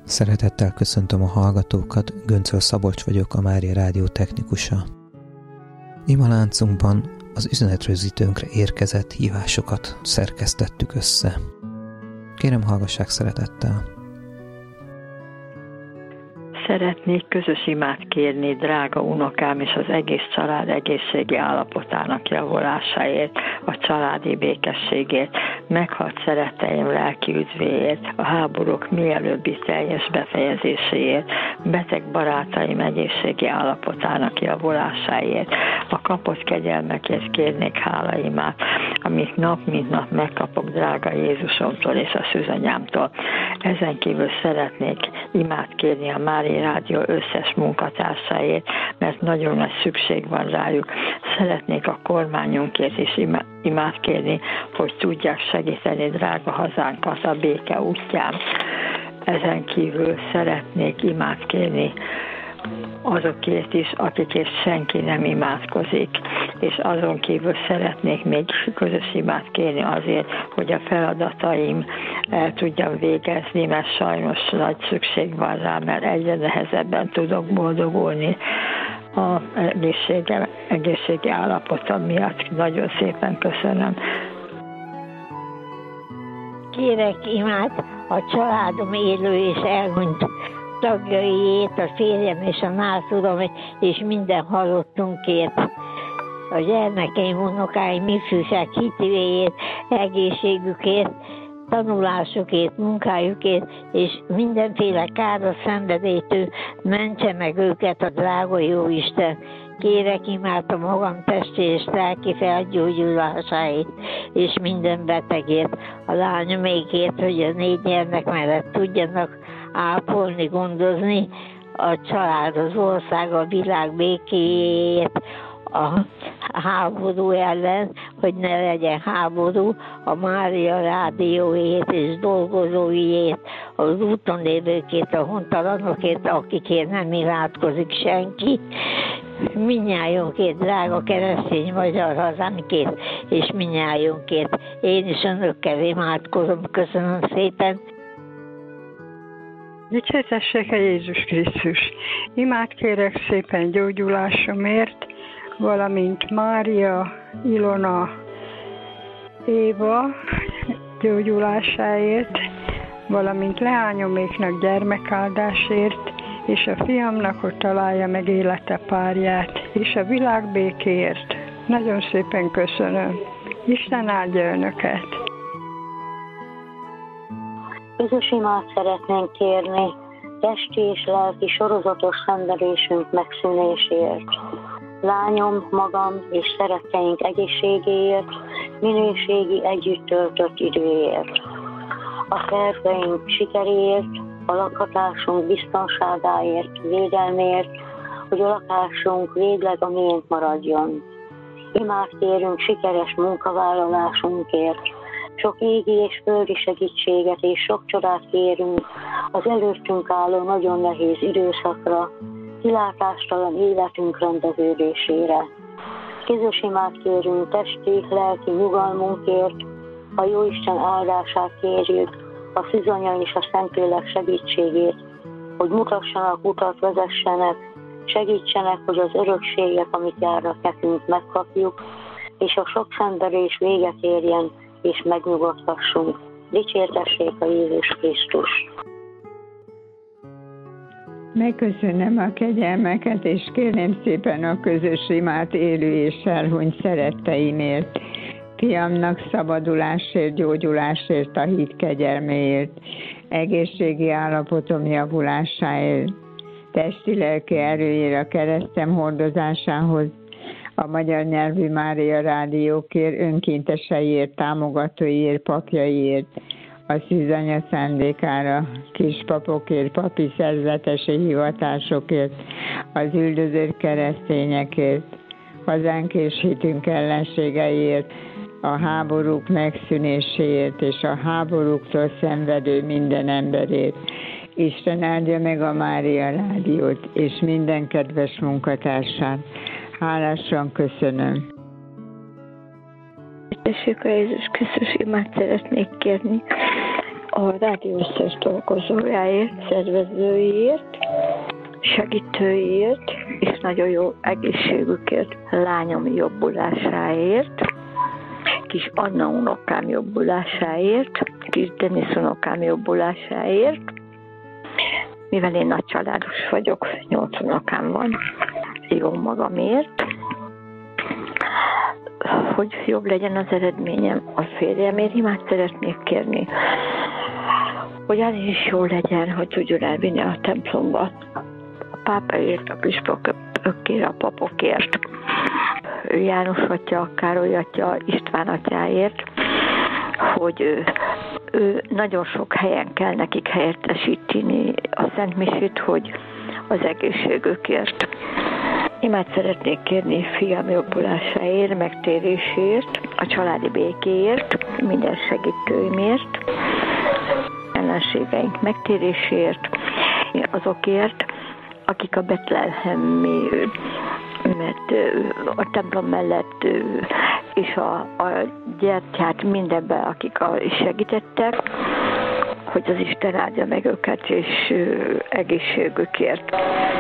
Szeretettel köszöntöm a hallgatókat, Göncöl Szabolcs vagyok, a Mária Rádió technikusa. Imaláncunkban az üzenetrögzítőnkre érkezett hívásokat szerkesztettük össze. Kérem, hallgassák szeretettel! Szeretnék közös imát kérni drága unokám és az egész család egészségi állapotának javulásáért, a családi békességért, meghalt szeretteim lelki üdvéért, a háborúk mielőbbi teljes befejezéséért, beteg barátaim egészségi állapotának javulásáért, a kapott kegyelmekért kérnék hálaimát, amit nap mint nap megkapok drága Jézusomtól és a szűzanyámtól. Ezen kívül szeretnék imát kérni a Mária Rádió összes munkatársaért, mert nagyon nagy szükség van rájuk. Szeretnék a kormányunkért is imát kérni, hogy tudják segíteni drága hazánkat a béke útján. Ezen kívül szeretnék imát kérni azokért is, akikért senki nem imádkozik, és azon kívül szeretnék még közös imát kérni azért, hogy a feladataim el tudjam végezni, mert sajnos nagy szükség van rá, mert egyre nehezebben tudok boldogulni a egészségi állapotom miatt. Nagyon szépen köszönöm. Kérek imát a családom élő és elhunyt tagjaiért, a férjem és a nászúrom és minden halottunkért, a gyermekeim, unokáim, ifjúság hitvéért, egészségükért, tanulásukért, munkájukért, és mindenféle káros szenvedélytől mentse meg őket a drága Jóisten. Kérek imát a magam testi és lelki felgyógyulásáért, és minden betegért, a lányomékért, hogy a 4 gyermek mellett tudjanak ápolni, gondozni a család, az ország, a világ békéjét, a háború ellen, hogy ne legyen háború, a Mária Rádióért és dolgozóiért, az úton lévőkért, a hontalanokért, akikért nem imádkozik senki, minnyájunkért, drága keresztény magyar hazánkért, és minnyájunkért. Én is önökkel imádkozom. Köszönöm szépen. Dicsértessék a Jézus Krisztus! Imát kérek szépen gyógyulásomért, valamint Mária, Ilona, Éva gyógyulásáért, valamint leányoméknak gyermekáldásért, és a fiamnak, hogy találja meg élete párját, és a világ békéért. Nagyon szépen köszönöm. Isten áldja önöket! Közös imát szeretnénk kérni testi és lelki sorozatos szenvedésünk megszűnéséért. Lányom, magam és szeretteink egészségéért, minőségi együtt töltött időért. A terveink sikeréért, a lakhatásunk biztonságáért, védelmért, hogy a lakásunk végleg a miénk maradjon. Imát kérünk sikeres munkavállalásunkért, sok égi és földi segítséget és sok csodát kérünk az előttünk álló nagyon nehéz időszakra, kilátástalan életünk rendeződésére. Közös imát kérünk testi, lelki nyugalmunkért, a Jóisten áldását kérjük, a szűzanya és a Szentlélek segítségét, hogy mutassanak utat, vezessenek, segítsenek, hogy az örökségek, amit járnak nekünk, megkapjuk, és a sok szenvedés véget érjen, és megnyugodhassunk. Dicsértessék a Jézus Krisztus! Megköszönöm a kegyelmeket, és kérném szépen a közös imát élő és elhunyt szeretteimért, fiamnak szabadulásért, gyógyulásért, a hit kegyelméért, egészségi állapotom javulásáért, testi-lelki erőért, a keresztem hordozásához, a magyar nyelvű Mária Rádiókért, önkénteseiért, támogatóiért, papjaiért, a szűzanya szándékára, kispapokért, papi szerzetesi hivatásokért, az üldözött keresztényekért, hazánk és hitünk ellenségeiért, a háborúk megszűnéséért és a háborúktól szenvedő minden emberért. Isten áldja meg a Mária Rádiót és minden kedves munkatársát. Hálásan köszönöm. Tessék, a Jézus Krisztus imát szeretnék kérni a rádió összes dolgozójáért, szervezőiért, segítőiért, és nagyon jó egészségükért, lányom jobbulásáért, kis Anna unokám jobbulásáért, kis Denis unokám jobbulásáért, mivel én nagy családos vagyok, 8 unokám van, jó magamért, hogy jobb legyen az eredményem, a férjemért imát szeretnék kérni, hogy az is jó legyen, hogy tudjon elvinni a templomba. A pápaért, a püspökért, a papokért, János atya, Károly atya, István atyáért, hogy ő nagyon sok helyen kell nekik helyettesíteni a Szentmisét, hogy az egészségükért. Imát szeretnék kérni fiam jobbulásáért, megtérésért, a családi békéért, minden segítőimért, ellenségeink megtéréséért, azokért, akik a betlehemi, mert a templom mellett és a gyertyát mindenben, akik segítettek, hogy az Isten áldja meg őket és egészségükért.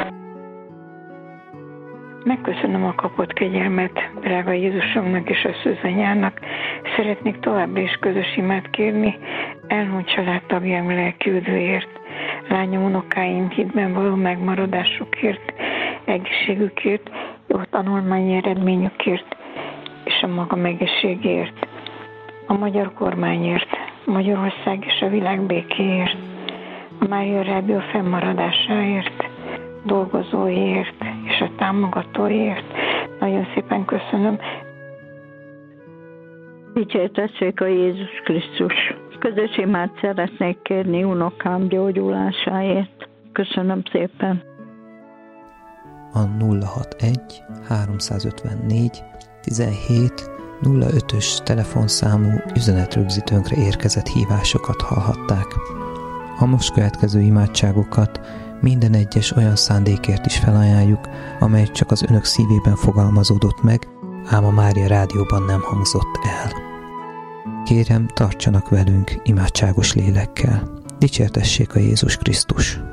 Megköszönöm a kapott kegyelmet drága Jézusomnak és a szűzanyának. Szeretnék továbbra is közös imát kérni elhunyt családtagjaim lelkiüdvőért, lányom, unokáim hitben való megmaradásukért, egészségükért, jó tanulmányi eredményükért és a magam egészségért, a magyar kormányért, Magyarország és a világ békéért, a Mária Rádió fennmaradásáért, dolgozóért és a támogatóért. Nagyon szépen köszönöm. Dicsértessék a Jézus Krisztus. Közös imát szeretnék kérni unokám gyógyulásáért. Köszönöm szépen. A 061 354 17 05-ös telefonszámú üzenetrögzítőnkre érkezett hívásokat hallhatták. A most következő imádságokat minden egyes olyan szándékért is felajánljuk, amely csak az önök szívében fogalmazódott meg, ám a Mária Rádióban nem hangzott el. Kérem, tartsanak velünk imádságos lélekkel. Dicsértessék a Jézus Krisztus!